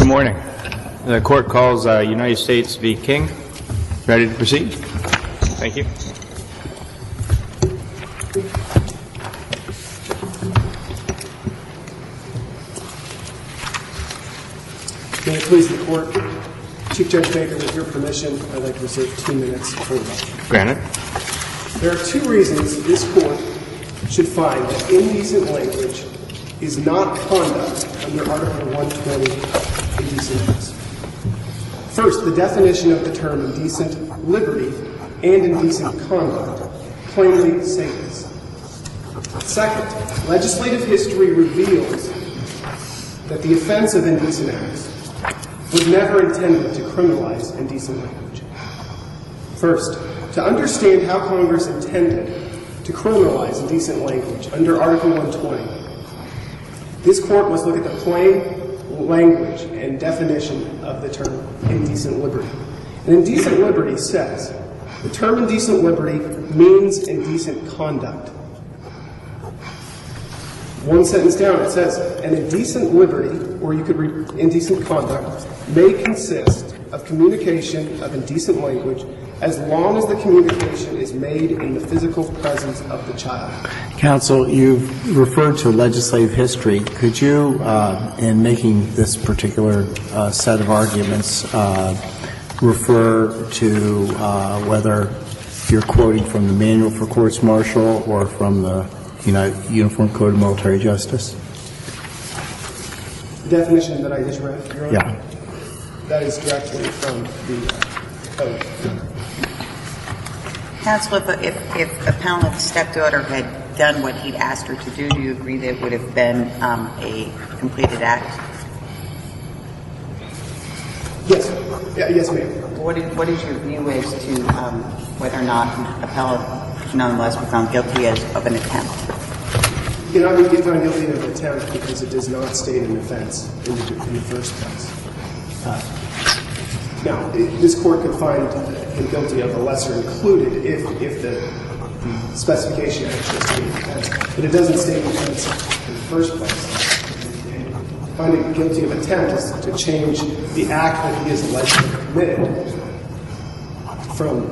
Good morning. The court calls United States v. King. Ready to proceed? Thank you. May it please the court, Chief Judge Baker, with your permission, I'd like to reserve 2 minutes for rebuttal. Granted. There are 2 reasons this court should find that indecent language is not conduct under Article 120 indecent acts. First, the definition of the term indecent liberty and indecent conduct plainly say this. Second, legislative history reveals that the offense of indecent acts was never intended to criminalize indecent language. First, to understand how Congress intended to criminalize indecent language under Article 120, this court must look at the plain language and definition of the term indecent liberty. And indecent liberty says, the term indecent liberty means indecent conduct. One sentence down, it says, an indecent liberty, or you could read indecent conduct, may consist of communication of indecent language as long as the communication is made in the physical presence of the child. Counsel, you've referred to legislative history. Could you, in making this particular set of arguments, refer to whether you're quoting from the Manual for Courts Martial or from the Uniform Code of Military Justice? The definition that I just read, Your Honor? Yeah. That is directly from the code. Counsel, if appellant's stepdaughter had done what he'd asked her to do you agree that it would have been a completed act? Yes. Yes, ma'am. What is your view as to whether or not an appellant nonetheless was found guilty of an attempt? You know, I would get found guilty of an attempt because it does not state an offense in the first place. Now, this court could find him guilty of a lesser included if the specification actually stated an offense, but it doesn't state an offense in the first place. And finding him guilty of attempt is to change the act that he is alleged to have committed from.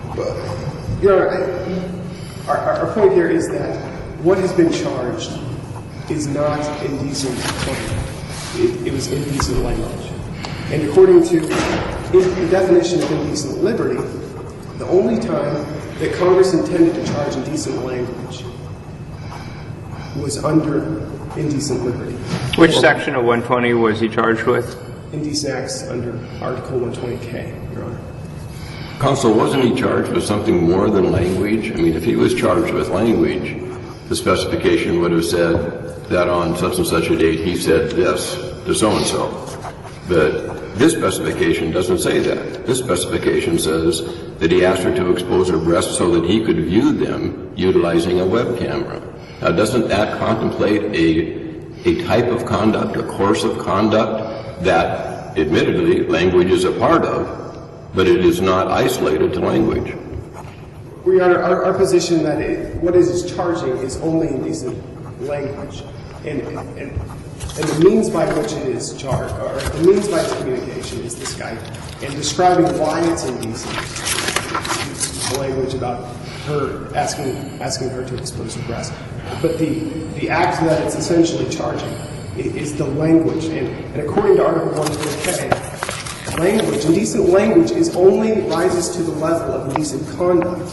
Your Honor, our point here is that what has been charged is not indecent conduct. It was indecent language. And according to the definition of indecent liberty, the only time that Congress intended to charge indecent language was under indecent liberty. Which section of 120 was he charged with? Indecent acts under Article 120K, Your Honor. Counsel, wasn't he charged with something more than language? I mean, if he was charged with language, the specification would have said that on such and such a date he said this to so-and-so. But this specification doesn't say that. This specification says that he asked her to expose her breasts so that he could view them utilizing a web camera. Now, doesn't that contemplate a type of conduct, a course of conduct that, admittedly, language is a part of, but it is not isolated to language? Well, Your Honor, our position that what it is charging is only indecent language. And the means by which it is charged, or the means by the communication is this guy. And describing why it's indecent, the language about her asking her to expose her breast. But the act that it's essentially charging is the language. And according to Article 120K, language, indecent language, only rises to the level of indecent conduct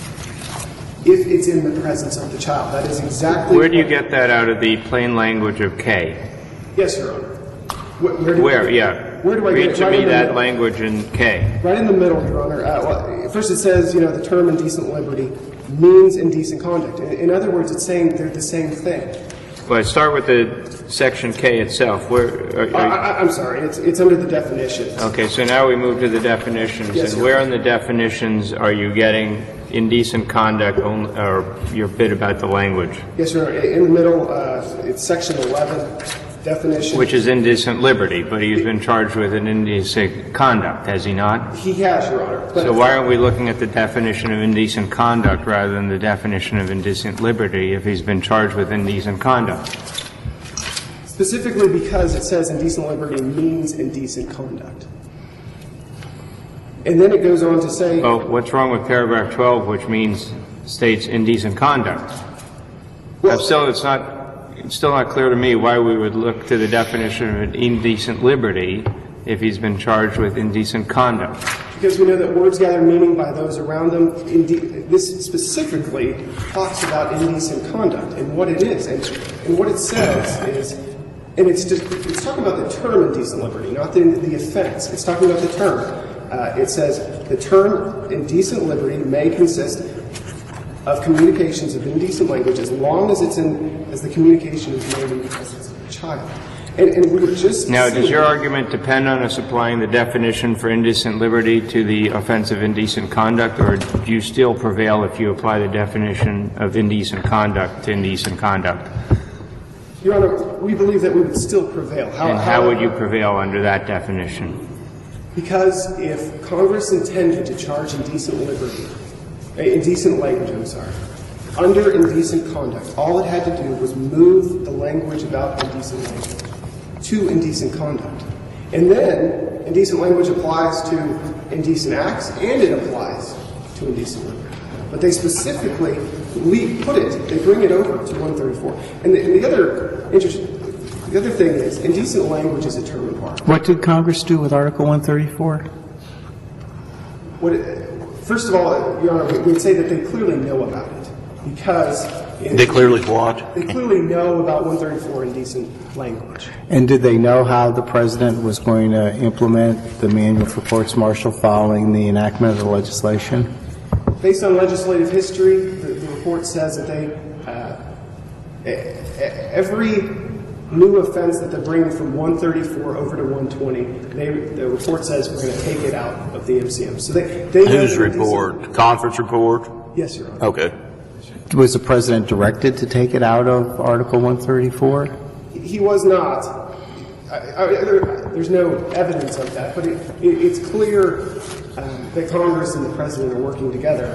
if it's in the presence of the child. That is exactly. Where do you get that out of the plain language of K? Yes, Your Honor. Where? Yeah. Where do I Read get it? to Right me in the that middle. language in K. Right in the middle, Your Honor. First it says, the term indecent liberty means indecent conduct. In other words, it's saying they're the same thing. Well, start with the section K itself. I'm sorry. It's under the definitions. Okay, so now we move to the definitions. Yes, and where in the definitions are you getting indecent conduct, or your bit about the language? Yes, Your Honor. In the middle, it's section 11, definition. Which is indecent liberty, but he's been charged with an indecent conduct, has he not? He has, Your Honor. So why aren't we looking at the definition of indecent conduct rather than the definition of indecent liberty if he's been charged with indecent conduct? Specifically because it says indecent liberty means indecent conduct. And then it goes on to say... Well, what's wrong with paragraph 12, which states indecent conduct? Well, It's still not clear to me why we would look to the definition of indecent liberty if he's been charged with indecent conduct. Because we know that words gather meaning by those around them. This specifically talks about indecent conduct and what it is. And what it says is, and it's talking about the term indecent liberty, not the offense. It's talking about the term. It says the term indecent liberty may consist of communications of indecent language as long as as the communication is made in the presence of a child. And we were just now, does your argument depend on us applying the definition for indecent liberty to the offense of indecent conduct, or do you still prevail if you apply the definition of indecent conduct to indecent conduct? Your Honor, we believe that we would still prevail. How would you prevail under that definition? Because if Congress intended to charge indecent language, under indecent conduct, all it had to do was move the language about indecent language to indecent conduct. And then indecent language applies to indecent acts, and it applies to indecent liberty. But they specifically they bring it over to 134. And the other thing is, indecent language is a term of art. What did Congress do with Article 134? First of all, Your Honor, we'd say that they clearly know about it. Because they clearly what? They clearly know about 134 indecent language. And did they know how the President was going to implement the manual for courts martial following the enactment of the legislation? Based on legislative history, the report says that every new offense that they're bringing from 134 over to 120, the report says we're going to take it out of the MCM. So they Whose report? Conference report? Yes, Your Honor. Okay. Was the President directed to take it out of Article 134? He was not. There's no evidence of that, but it's clear that Congress and the President are working together.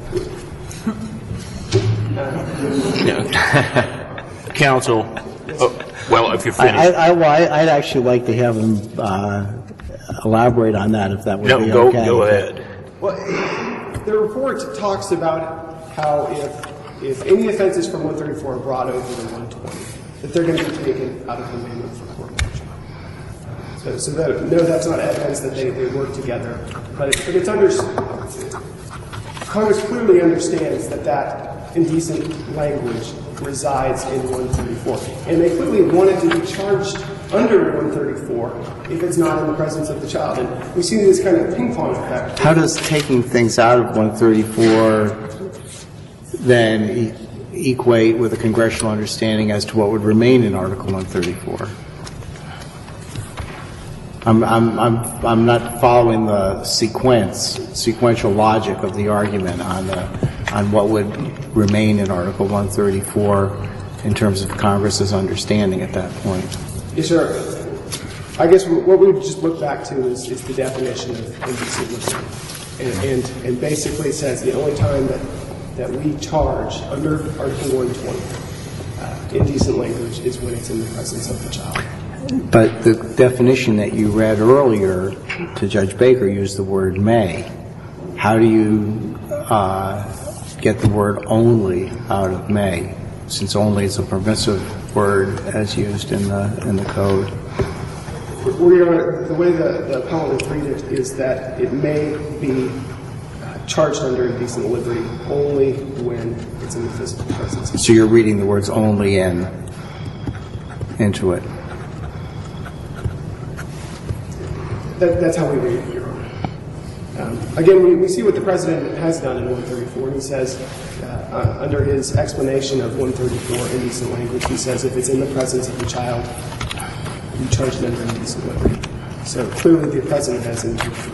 Counsel, well, if you're finished. I'd actually like to have him elaborate on that, if that would be okay. Go ahead. Well, the report talks about how if any offenses from 134 are brought over to 120, that they're going to be taken out of the manual for court martial. So that's not evidence that they work together. But it's Congress clearly understands that indecent language resides in 134. And they clearly wanted to be charged under 134 if it's not in the presence of the child. And we see this kind of ping-pong effect. How does taking things out of 134 then equate with a congressional understanding as to what would remain in Article 134? I'm not following the sequential logic of the argument on what would remain in Article 134 in terms of Congress's understanding at that point. Yes, sir. I guess what we would just look back to is the definition of indecent liberty. And basically it says the only time that we charge under Article 120 indecent language is when it's in the presence of the child. But the definition that you read earlier to Judge Baker used the word may. How do you get the word only out of may, since only is a permissive word as used in the code? The way the appellant would read it is that it may be charged under indecent liberty only when it's in the physical presence. So you're reading the words only into it? That's how we read it, Your Honor. Again, we see what the President has done in 134, and he says, under his explanation of 134 indecent language, he says if it's in the presence of the child, you charge it under indecent liberty. So clearly the President has indecent.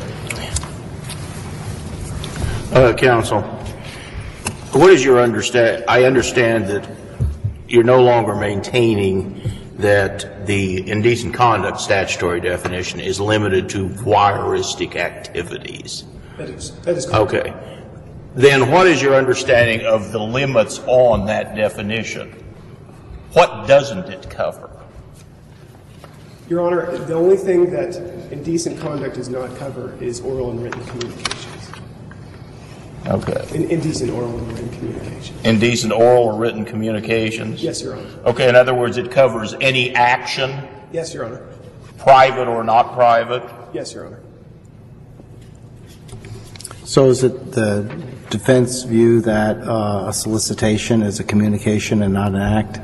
Counsel, what is your understand? I understand that you're no longer maintaining that the indecent conduct statutory definition is limited to voyeuristic activities. That is correct. Okay. Then what is your understanding of the limits on that definition? What doesn't it cover? Your Honor, the only thing that indecent conduct does not cover is oral and written communications. Okay. Indecent oral and written communications. Indecent oral or written communications? Yes, Your Honor. Okay, in other words, it covers any action, Yes, Your Honor. private or not private? Yes, Your Honor. So is it the defense view that a solicitation is a communication and not an act?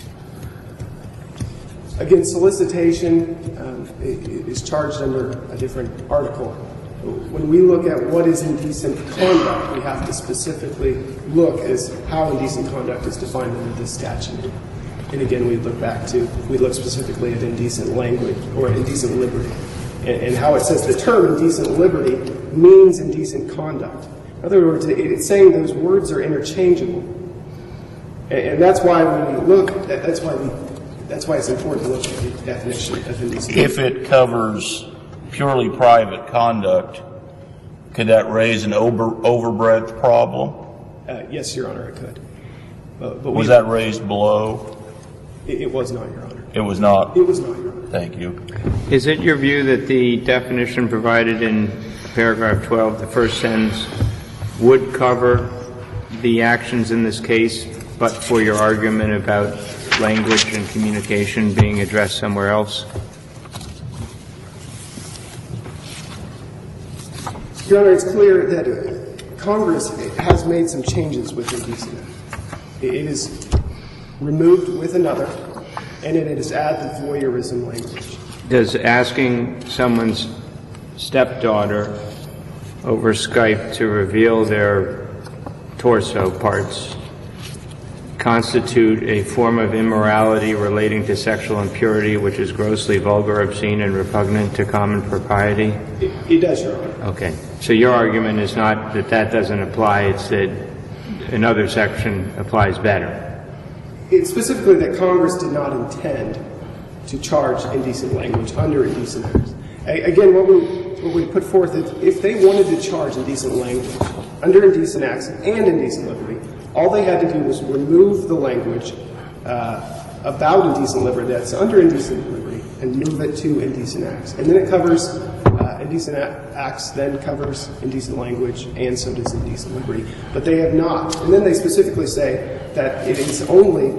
Again, solicitation is charged under a different article. When we look at what is indecent conduct, we have to specifically look as how indecent conduct is defined under this statute. And again, we look specifically at indecent language or indecent liberty, and how it says the term indecent liberty means indecent conduct. In other words, it's saying those words are interchangeable, and that's why when we look, that's why it's important to look at the definition of indecent. If it covers purely private conduct, could that raise an overbreadth problem? Yes, Your Honor, it could. But Was that raised below? It was not, Your Honor. It was not? It was not, Your Honor. Thank you. Is it your view that the definition provided in paragraph 12, the first sentence, would cover the actions in this case, but for your argument about language and communication being addressed somewhere else? Your Honor, it's clear that Congress has made some changes with indecent. It is removed with another, and it has added voyeurism language. Does asking someone's stepdaughter over Skype to reveal their torso parts constitute a form of immorality relating to sexual impurity which is grossly vulgar, obscene, and repugnant to common propriety? It does, Your Honor. Okay. So your argument is not that that doesn't apply, it's that another section applies better. It's specifically that Congress did not intend to charge indecent language under indecent acts. Again, what we put forth is if they wanted to charge indecent language under indecent acts and indecent liberty, all they had to do was remove the language about indecent liberty that's under indecent liberty and move it to indecent acts. And then it covers indecent acts, then covers indecent language, and so does indecent liberty. But they have not. And then they specifically say that it is only,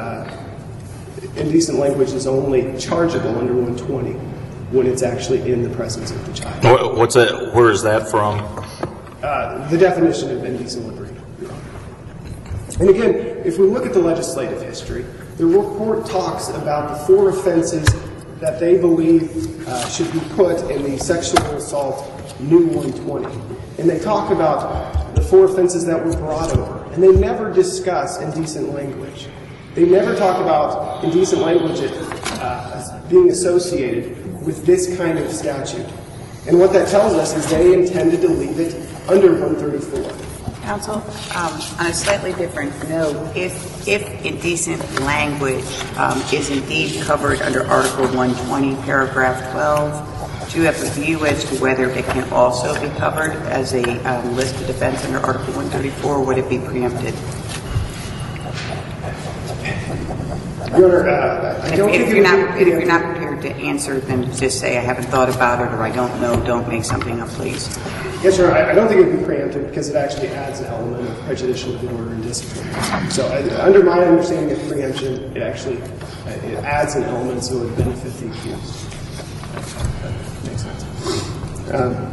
indecent language is only chargeable under 120 when it's actually in the presence of the child. What's that? Where is that from? The definition of indecent liberty, Your Honor. And again, if we look at the legislative history, the report talks about the 4 offenses that they believe should be put in the sexual assault new 120. And they talk about the 4 offenses that were brought over. And they never discuss indecent language. They never talk about indecent language being associated with this kind of statute. And what that tells us is they intended to leave it under 134. Counsel, on a slightly different note, if indecent language is indeed covered under Article 120, paragraph 12, do you have a view as to whether it can also be covered as a listed offense under Article 134, or would it be preempted? Your Honor, I don't think if you're not prepared to answer, then just say I haven't thought about it or I don't know. Don't make something up, please. Yes, Your Honor. I don't think it would be preempted because it actually adds an element of prejudicial good order and discipline. So under my understanding of preemption, it actually it adds an element so it would benefit the accused. That makes sense.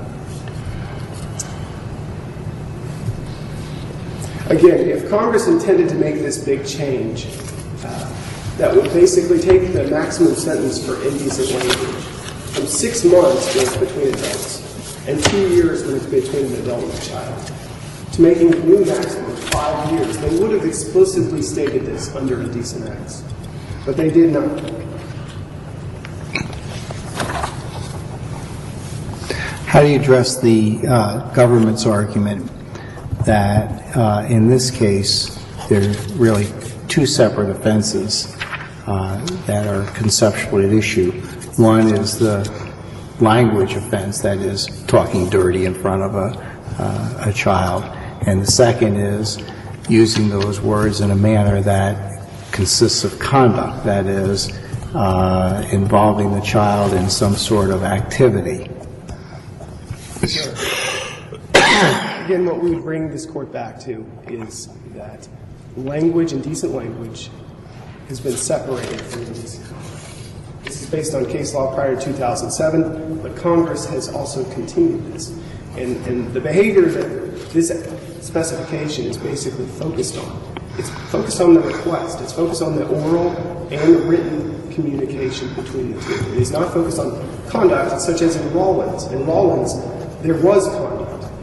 Again, if Congress intended to make this big change, that would basically take the maximum sentence for indecent language from 6 months when it's between adults and 2 years when it's between an adult and a child, to making a new maximum of 5 years. They would have explicitly stated this under indecent acts, but they did not. How do you address the government's argument that in this case there are really 2 separate offenses that are conceptually at issue? One is the language offense, that is, talking dirty in front of a child, and the second is using those words in a manner that consists of conduct, that is, involving the child in some sort of activity. Again, what we would bring this court back to is that language, indecent language, has been separated from indecent conduct. This is based on case law prior to 2007, but Congress has also continued this. And the behavior that this specification is basically focused on, it's focused on the request. It's focused on the oral and the written communication between the two. It is not focused on conduct, such as in Rawlins. In Rawlins, there was conduct.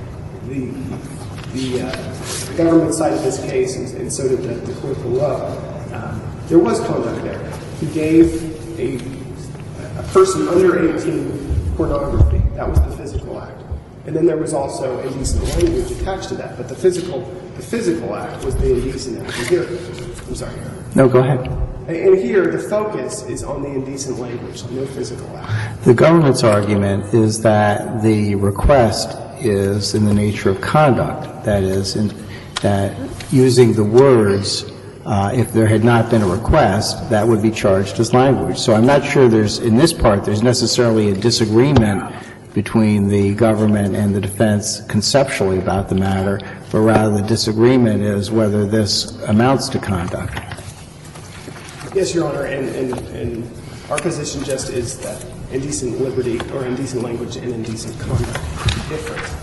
The government cited this case, and so did the court below. There was conduct there. He gave a person under 18 pornography. That was the physical act. And then there was also indecent language attached to that. But the physical act was the indecent act. And here, I'm sorry. No, go ahead. And here, the focus is on the indecent language, no physical act. The government's argument is that the request is in the nature of conduct. That is, that using the words, if there had not been a request, that would be charged as language. So I'm not sure in this part, there's necessarily a disagreement between the government and the defense conceptually about the matter, but rather the disagreement is whether this amounts to conduct. Yes, Your Honor, and our position just is that indecent liberty or indecent language and indecent conduct are different.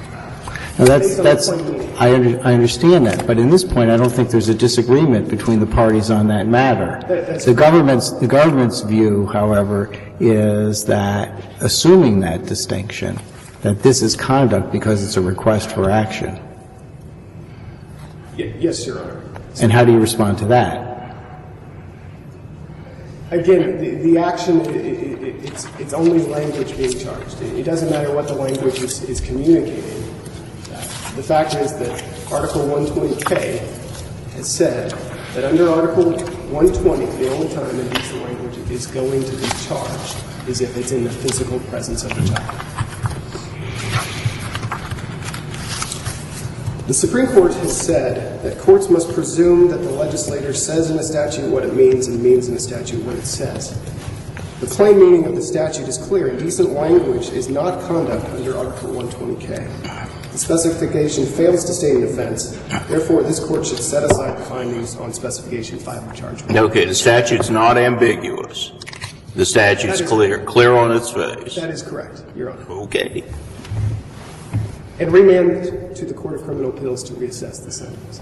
Now I understand that, but in this point, I don't think there's a disagreement between the parties on that matter. The government's view, however, is that, assuming that distinction, that this is conduct because it's a request for action. Yes, Your Honor. And how do you respond to that? Again, the action, it's only language being charged. It doesn't matter what the language is communicating. The fact is that Article 120K has said that under Article 120, the only time indecent language is going to be charged is if it's in the physical presence of the child. The Supreme Court has said that courts must presume that the legislator says in a statute what it means and means in a statute what it says. The plain meaning of the statute is clear. Indecent language is not conduct under Article 120K. The specification fails to state an offense. Therefore, this Court should set aside the findings on Specification 5 of Charge 1. Okay, the statute's not ambiguous. The statute's clear on its face. That is correct, Your Honor. Okay. And remand to the Court of Criminal Appeals to reassess the sentence.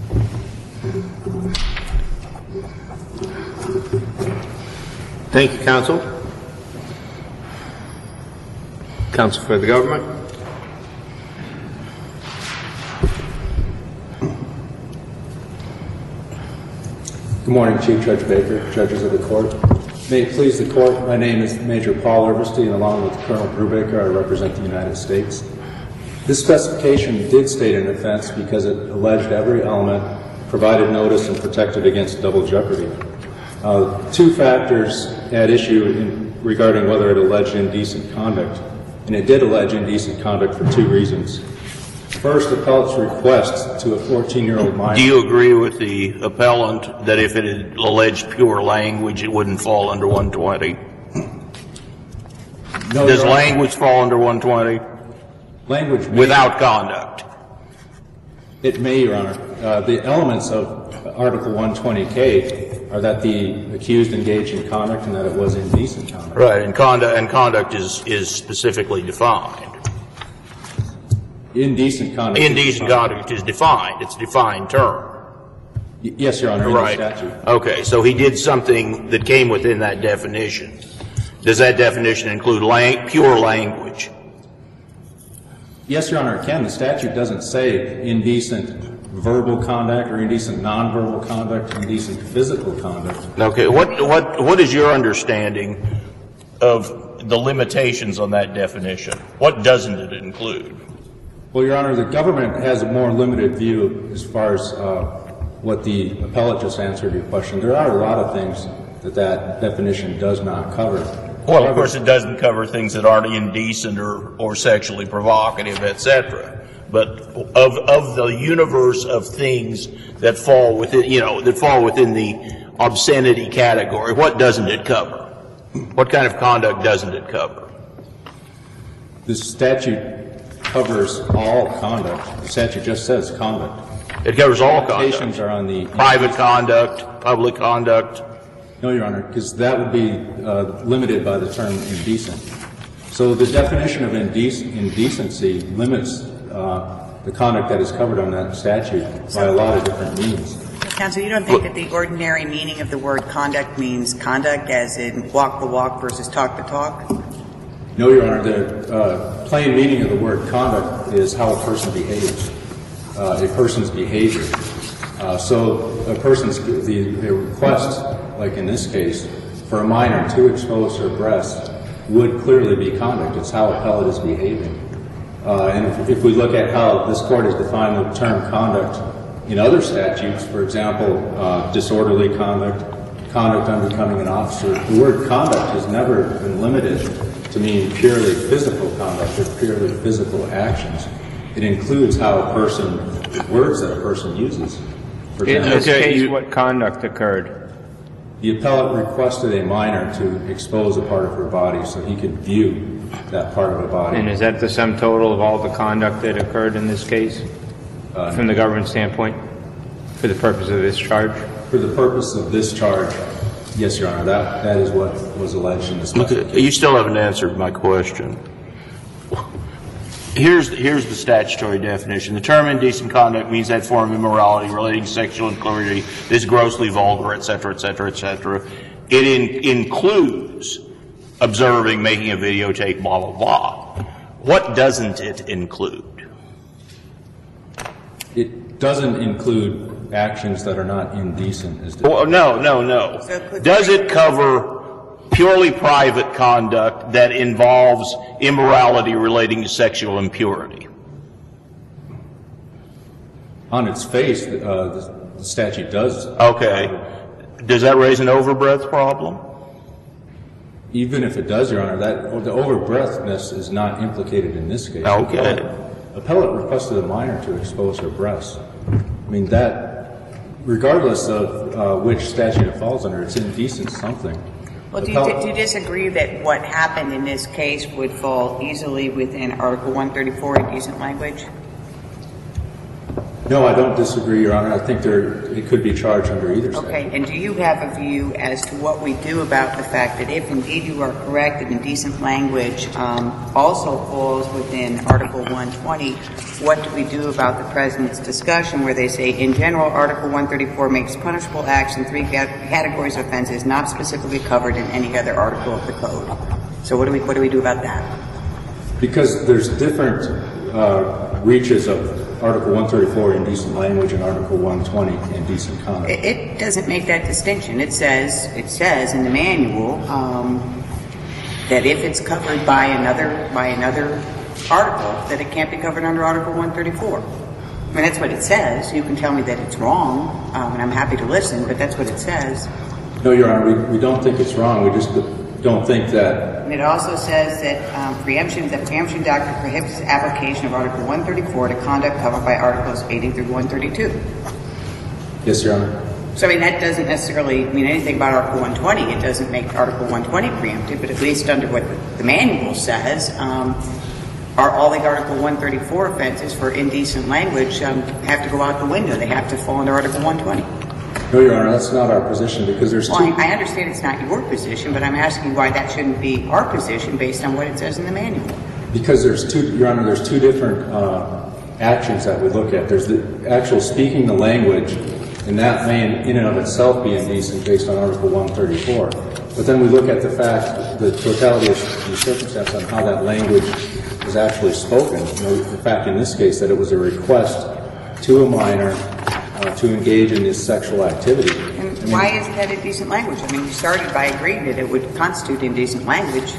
Thank you, counsel. Counsel for the government. Good morning, Chief Judge Baker, judges of the court. May it please the court, my name is Major Paul Overstein, and along with Colonel Brubaker, I represent the United States. This specification did state an offense because it alleged every element, provided notice, and protected against double jeopardy. Two factors at issue regarding whether it alleged indecent conduct, and it did allege indecent conduct for two reasons. First, the appellate's request to a 14-year-old minor. Do you agree with the appellant that if it had alleged pure language, it wouldn't fall under 120? No, Does language fall under 120? Language may, without conduct? It may, Your Honor. The elements of Article 120K are that the accused engaged in conduct and that it was indecent conduct. Right, and conduct is specifically defined. Indecent conduct. Indecent conduct is defined. It's a defined term. Yes, Your Honor, in the statute. Okay, so he did something that came within that definition. Does that definition include pure language? Yes, Your Honor, it can. The statute doesn't say indecent verbal conduct or indecent nonverbal conduct, indecent physical conduct. Okay, what is your understanding of the limitations on that definition? What doesn't it include? Well, Your Honor, the government has a more limited view as far as what the appellate just answered your question. There are a lot of things that definition does not cover. Well, of course, it doesn't cover things that aren't indecent or sexually provocative, etc. But of the universe of things that fall within, that fall within the obscenity category, what doesn't it cover? What kind of conduct doesn't it cover? The statute covers all conduct. The statute just says conduct. It covers all Limitations conduct. are on the Private conduct, public conduct. No, Your Honor, because that would be limited by the term indecent. So the definition of indecency limits the conduct that is covered on that statute by a lot of different means. Counsel, you don't think that the ordinary meaning of the word conduct means conduct as in walk the walk versus talk the talk? No, Your Honor, the plain meaning of the word conduct is how a person behaves, a person's behavior. So a person's, the request, like in this case, for a minor to expose her breast would clearly be conduct. It's how appellate is behaving. And if we look at how this Court has defined the term conduct in other statutes, for example, disorderly conduct, conduct unbecoming an officer, the word conduct has never been limited to mean purely physical conduct or purely physical actions. It includes how a person, words that a person uses. For In example, this case, what conduct occurred? the appellate requested a minor to expose a part of her body so he could view that part of her body. And is that the sum total of all the conduct that occurred in this case, from the government standpoint, for the purpose of this charge? For the purpose of this charge, yes, Your Honor, that is what was alleged in this case. You still haven't answered my question. Here's the statutory definition. The term indecent conduct means that form of immorality relating to sexual impurity that is grossly vulgar, et cetera, et cetera, et cetera. It includes observing, making a videotape, blah, blah, blah. What doesn't it include? It doesn't include actions that are not indecent. Oh, no. Does it cover purely private conduct that involves immorality relating to sexual impurity? On its face, the statute does. Okay. Does that raise an overbreadth problem? Even if it does, Your Honor, the overbreadthness is not implicated in this case. Okay. Appellate requested a minor to expose her breasts. I mean, that, regardless of which statute it falls under, it's indecent something. Well, do you disagree that what happened in this case would fall easily within Article 134, indecent language? No, I don't disagree, Your Honor. I think it could be charged under either statute. Okay, and do you have a view as to what we do about the fact that if indeed you are correct that indecent language also falls within Article 120, what do we do about the President's discussion where they say, in general, Article 134 makes punishable acts in three categories of offenses not specifically covered in any other article of the Code? So what do we do about that? Because there's different reaches of Article 134, indecent language, and Article 120, indecent conduct. It doesn't make that distinction. It says in the manual that if it's covered by another article, that it can't be covered under Article 134. I mean, that's what it says. You can tell me that it's wrong, and I'm happy to listen, but that's what it says. No, Your Honor, we don't think it's wrong. We just don't think that. And it also says that the preemption doctrine prohibits the application of Article 134 to conduct covered by Articles 80 through 132. Yes, Your Honor. So, I mean, that doesn't necessarily mean anything about Article 120. It doesn't make Article 120 preemptive, but at least under what the manual says, are all the Article 134 offenses for indecent language have to go out the window. They have to fall under Article 120. No, Your Honor, that's not our position because there's two. Well, I understand it's not your position, but I'm asking why that shouldn't be our position based on what it says in the manual. Because Your Honor, there's two different actions that we look at. There's the actual speaking the language, and that may in and of itself be indecent based on Article 134. But then we look at the fact, the totality of the circumstance on how that language was actually spoken. You know, the fact in this case that it was a request to a minor to engage in this sexual activity. And why isn't that indecent language? I mean, you started by agreeing that it would constitute indecent language.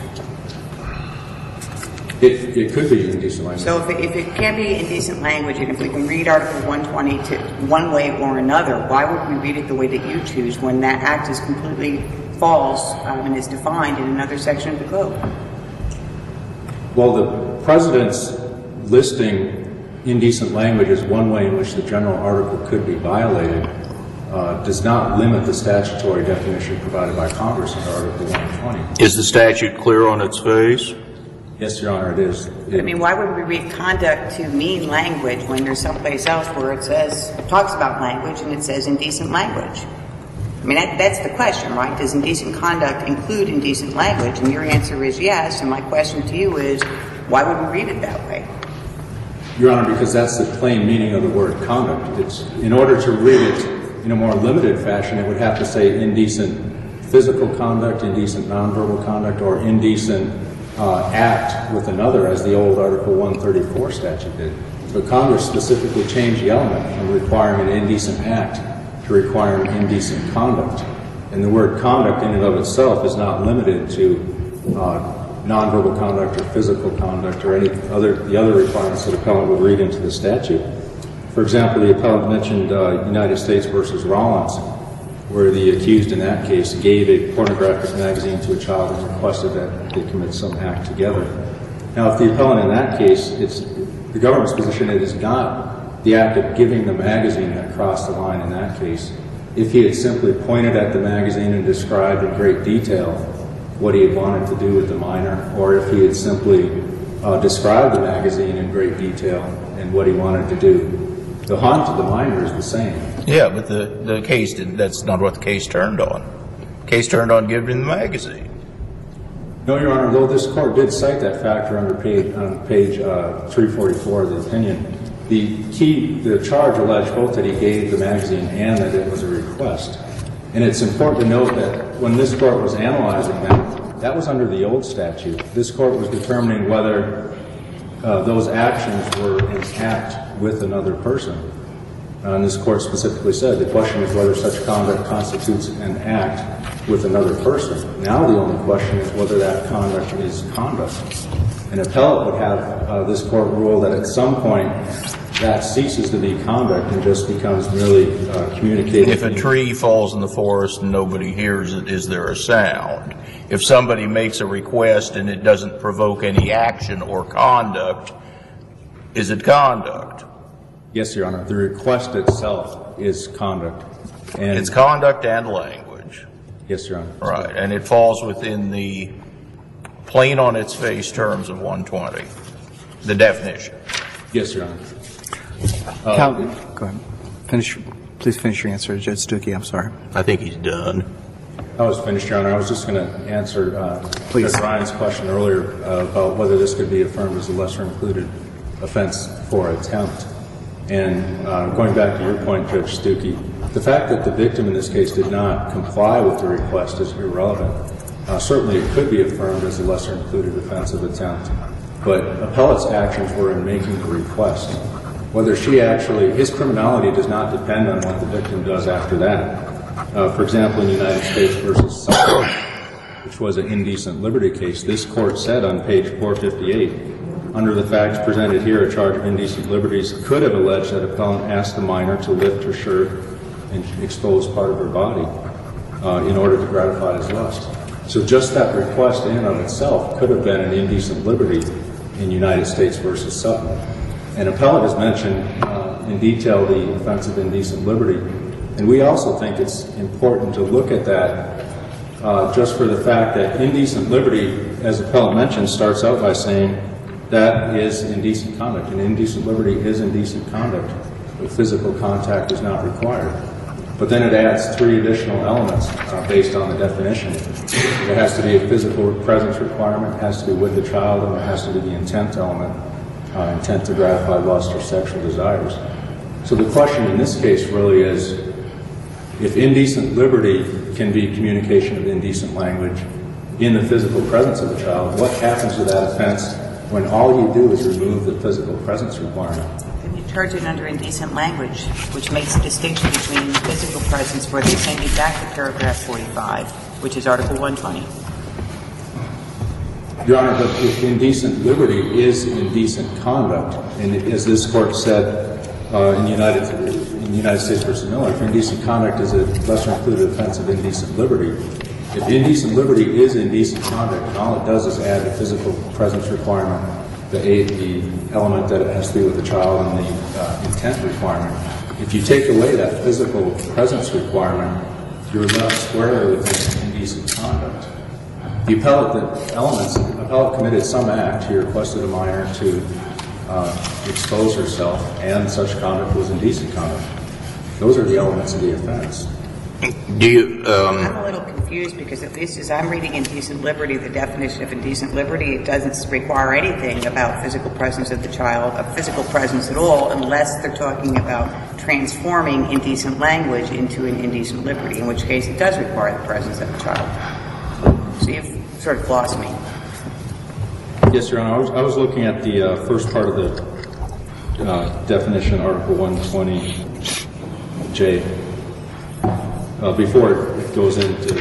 It could be indecent language. So if it can be indecent language, and if we can read Article 120 to one way or another, why would we read it the way that you choose when that act is completely false and is defined in another section of the Code? Well, the President's listing indecent language is one way in which the general article could be violated. does not limit the statutory definition provided by Congress under Article 120. Is the statute clear on its face? Yes, Your Honor, it is. I mean, why would we read conduct to mean language when there's someplace else where it talks about language and it says indecent language? I mean, that's the question, right? Does indecent conduct include indecent language? And your answer is yes, and my question to you is, why would we read it that way? Your Honor, because that's the plain meaning of the word conduct. In order to read it in a more limited fashion, it would have to say indecent physical conduct, indecent nonverbal conduct, or indecent act with another, as the old Article 134 statute did. But Congress specifically changed the element from requiring an indecent act to requiring indecent conduct. And the word conduct in and of itself is not limited to nonverbal conduct or physical conduct or the other requirements that appellant would read into the statute. For example, the appellant mentioned United States versus Rollins, where the accused in that case gave a pornographic magazine to a child and requested that they commit some act together. Now, if the appellant in that case, it's the government's position, it is not the act of giving the magazine that crossed the line in that case. If he had simply pointed at the magazine and described in great detail what he had wanted to do with the minor, or if he had simply described the magazine in great detail and what he wanted to do, the harm to the minor is the same. Yeah, but the case didn't. That's not what the case turned on. The case turned on giving the magazine. No, Your Honor, though this court did cite that factor on page 344 of the opinion, the charge alleged both that he gave the magazine and that it was a request. And it's important to note that when this court was analyzing that was under the old statute. This court was determining whether those actions were an act with another person. And this court specifically said the question is whether such conduct constitutes an act with another person. Now the only question is whether that conduct is conduct. An appellate would have this court rule that at some point that ceases to be conduct and just becomes merely communicating. If a tree falls in the forest and nobody hears it, is there a sound? If somebody makes a request and it doesn't provoke any action or conduct, is it conduct? Yes, Your Honor. The request itself is conduct. And it's conduct and language. Yes, Your Honor. Right, and it falls within the plain on its face terms of 120, the definition. Yes, Your Honor. Go ahead. Please finish your answer, Judge Stuckey. I'm sorry. I think he's done. I was finished, Your Honor. I was just going to answer Judge Ryan's question earlier about whether this could be affirmed as a lesser included offense for attempt. And going back to your point, Judge Stuckey, the fact that the victim in this case did not comply with the request is irrelevant. Certainly it could be affirmed as a lesser included offense of attempt, but appellate's actions were in making the request. Whether his criminality does not depend on what the victim does after that. For example, in United States versus Sutton, which was an indecent liberty case, this court said on page 458, under the facts presented here, a charge of indecent liberties could have alleged that appellant asked the minor to lift her shirt and expose part of her body in order to gratify his lust. So just that request in and of itself could have been an indecent liberty in United States versus Sutton. And appellant has mentioned in detail the offense of indecent liberty. And we also think it's important to look at that just for the fact that indecent liberty, as appellant mentioned, starts out by saying that is indecent conduct. And indecent liberty is indecent conduct. The physical contact is not required. But then it adds three additional elements based on the definition. There has to be a physical presence requirement, it has to be with the child, and there has to be the intent element, intent to gratify lust or sexual desires. So the question in this case really is, if indecent liberty can be communication of indecent language in the physical presence of the child, what happens to that offense when all you do is remove the physical presence requirement? Then you charge it under indecent language, which makes a distinction between physical presence, where they send you back to paragraph 45, which is Article 120. Your Honor, but if indecent liberty is indecent conduct, and as this court said in United States v. Miller, if indecent conduct is a lesser included offense of indecent liberty, if indecent liberty is indecent conduct, and all it does is add the physical presence requirement, the element that it has to be with the child, and the intent requirement, If you take away that physical presence requirement, you're left squarely with indecent conduct. The appellate committed some act. He requested a minor to expose herself, and such conduct was indecent conduct. Those are the elements of the offense. Do you, I'm a little confused because at least as I'm reading indecent liberty, the definition of indecent liberty, it doesn't require anything about physical presence of the child, of physical presence at all, unless they're talking about transforming indecent language into an indecent liberty, in which case it does require the presence of the child. So you've sort of lost me. Yes, Your Honor. I was looking at the first part of the definition, Article 120J. Before it goes into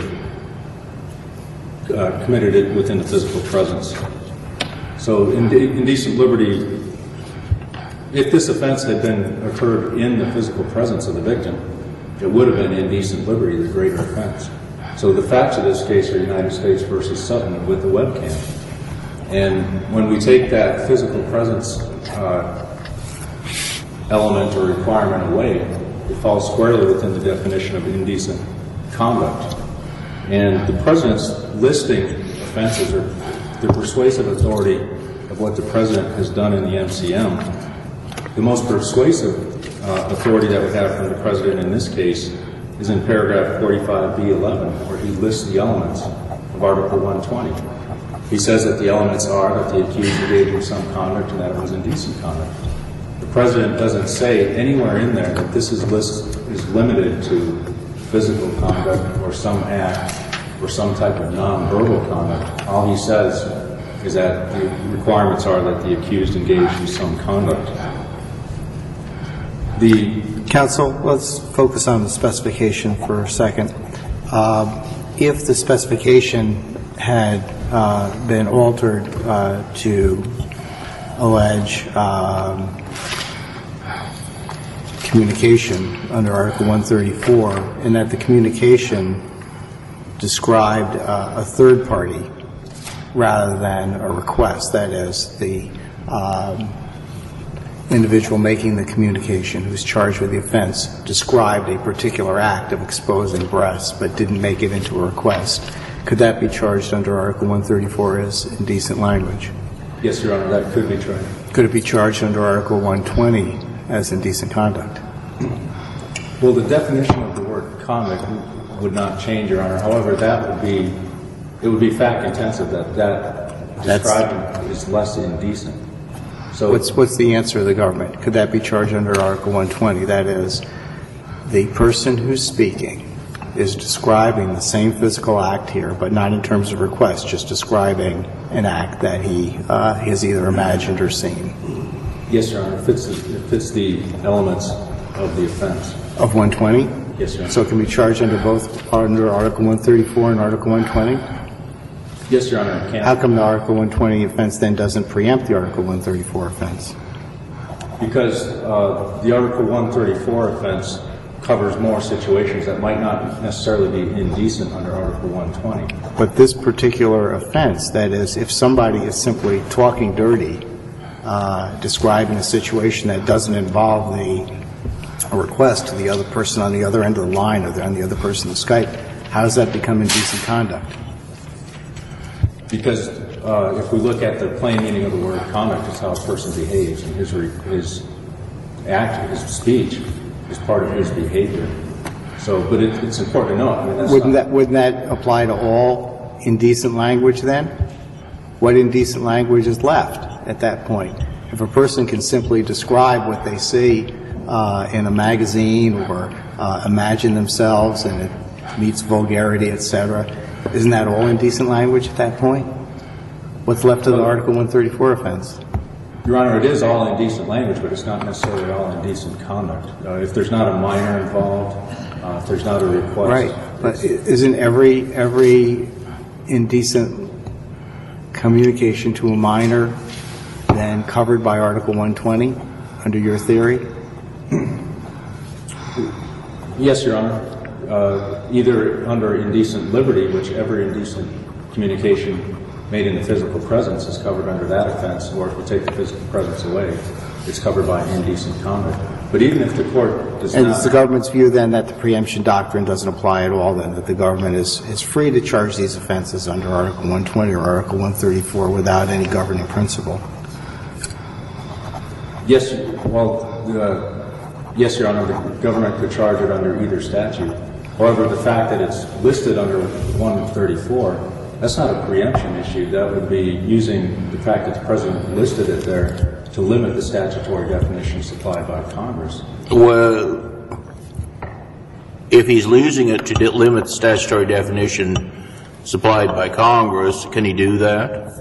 committed it within the physical presence. So indecent liberty, if this offense had been occurred in the physical presence of the victim, it would have been indecent liberty, the greater offense. So the facts of this case are United States versus Sutton with the webcam. And when we take that physical presence element or requirement away, it falls squarely within the definition of indecent conduct. And the President's listing offenses are the persuasive authority of what the President has done in the MCM. The most persuasive authority that we have from the President in this case is in paragraph 45B11, where he lists the elements of Article 120. He says that the elements are that the accused engaged in some conduct and that it was indecent conduct. The President doesn't say anywhere in there that this list is limited to physical conduct or some act or some type of nonverbal conduct. All he says is that the requirements are that the accused engaged in some conduct. Counsel, let's focus on the specification for a second. If the specification had been altered to allege communication under Article 134, and that the communication described a third party rather than a request, that is, the individual making the communication who's charged with the offense described a particular act of exposing breasts but didn't make it into a request, could that be charged under Article 134 as indecent language? Yes, Your Honor, that could be tried. Could it be charged under Article 120 as indecent conduct? Well, the definition of the word conduct would not change, Your Honor. However, it would be fact-intensive that describing is less indecent. So what's the answer of the government? Could that be charged under Article 120? That is, the person who's speaking is describing the same physical act here, but not in terms of request, just describing an act that he has either imagined or seen. Yes, Your Honor. It fits the elements of the offense. Of 120? Yes, Your Honor. So it can be charged under both under Article 134 and Article 120? Yes, Your Honor, it can. How come the Article 120 offense then doesn't preempt the Article 134 offense? Because the Article 134 offense covers more situations that might not necessarily be indecent under Article 120. But this particular offense, that is, if somebody is simply talking dirty, describing a situation that doesn't involve a request to the other person on the other end of the line or on the other person of Skype, how does that become indecent conduct? Because if we look at the plain meaning of the word conduct, it's how a person behaves, and his act, his speech, is part of his behavior. So, but it's important to know. I mean, wouldn't that apply to all indecent language then? What indecent language is left at that point? If a person can simply describe what they see in a magazine or imagine themselves and it meets vulgarity, etc., isn't that all indecent language at that point? What's left of the Article 134 offense? Your Honor, it is all indecent language, but it's not necessarily all indecent conduct. If there's not a minor involved, if there's not a request. Right. But isn't every indecent communication to a minor then covered by Article 120 under your theory? Yes, Your Honor. Either under indecent liberty, which every indecent communication made in the physical presence is covered under that offense, or if we take the physical presence away, it's covered by indecent conduct. But even if the court does And not... it's the government's view then that the preemption doctrine doesn't apply at all, then, that the government is free to charge these offenses under Article 120 or Article 134 without any governing principle? Yes, well, yes, Your Honor, the government could charge it under either statute. However, the fact that it's listed under 134, that's not a preemption issue. That would be using the fact that the President listed it there to limit the statutory definition supplied by Congress. Well, if he's using it to limit the statutory definition supplied by Congress, can he do that?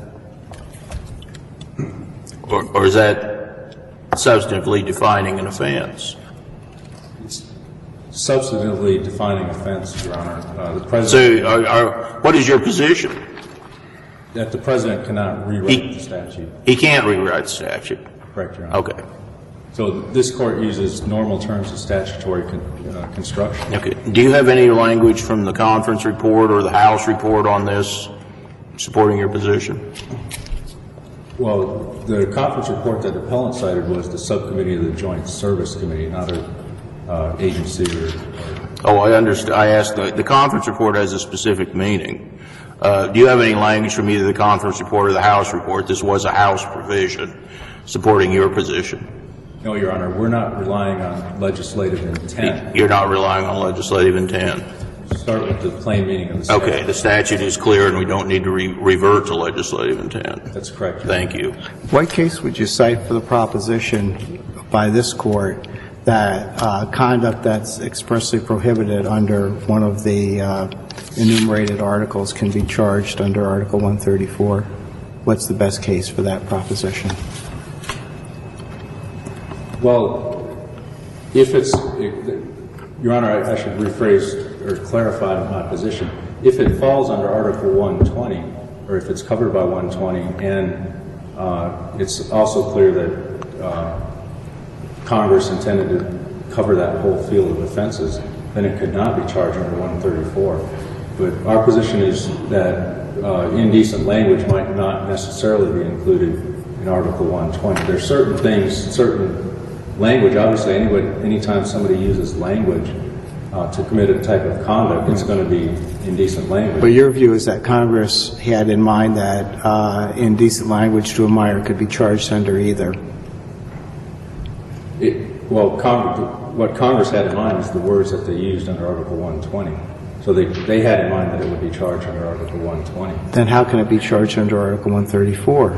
Or is that substantively defining an offense? It's substantively defining offense, Your Honor. The President... So, what is your position? That the President cannot rewrite the statute. He can't rewrite the statute. Correct, Your Honor. Okay. So this Court uses normal terms of statutory construction. Okay. Do you have any language from the conference report or the House report on this supporting your position? Well, the conference report that the appellant cited was the subcommittee of the Joint Service Committee, not an agency or... Oh, I understand. I asked, the conference report has a specific meaning. Do you have any language from either the conference report or the House report? This was a House provision supporting your position. No, Your Honor. We're not relying on legislative intent. You're not relying on legislative intent. Start with the plain meaning of the statute. Okay. The statute is clear and we don't need to revert to legislative intent. That's correct. Thank you. What case would you cite for the proposition by this Court that conduct that's expressly prohibited under one of the enumerated articles can be charged under Article 134? What's the best case for that proposition? Well, if it's... Your Honor, I should rephrase or clarify my position. If it falls under Article 120, or if it's covered by 120, and it's also clear that Congress intended to cover that whole field of offenses, then it could not be charged under 134. But our position is that indecent language might not necessarily be included in Article 120. There's certain things, certain language, obviously anytime somebody uses language to commit a type of conduct, it's going to be indecent language. But your view is that Congress had in mind that indecent language to a minor could be charged under either? What Congress had in mind is the words that they used under Article 120. So they had in mind that it would be charged under Article 120. Then how can it be charged under Article 134?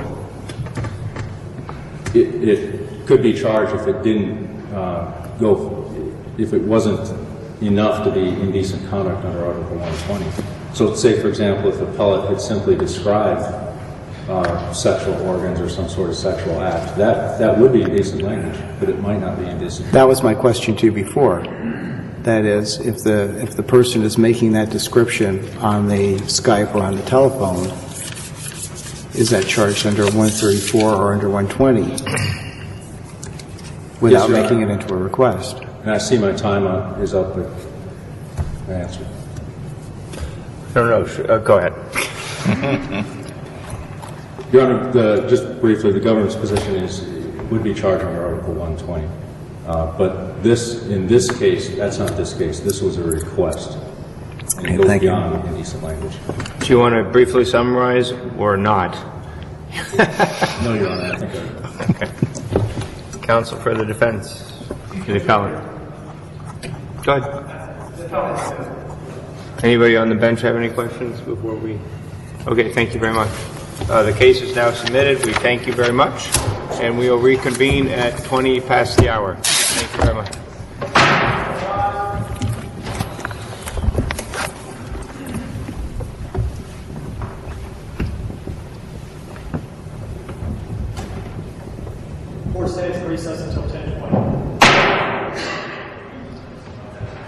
It could be charged if it didn't if it wasn't enough to be indecent conduct under Article 120. So say, for example, if a appellate had simply described sexual organs or some sort of sexual act, that would be indecent language, but it might not be indecent. That was my question to you before. That is, if the person is making that description on the Skype or on the telephone, is that charged under 134 or under 120 without making it into a request? And I see my time is up, but I answered. No, go ahead. Your Honor, just briefly, the government's position is it would be charged under Article 120. But in this case, that's not this case. This was a request. And it goes beyond indecent language. Do you want to briefly summarize or not? No, Your Honor, I think Okay. Counsel for the defense. The appellant. Go ahead. Anybody on the bench have any questions before we... Okay, thank you very much. The case is now submitted. We thank you very much. And we will reconvene at 20 past the hour. Thank you very much. Court stands in recess until 10:20.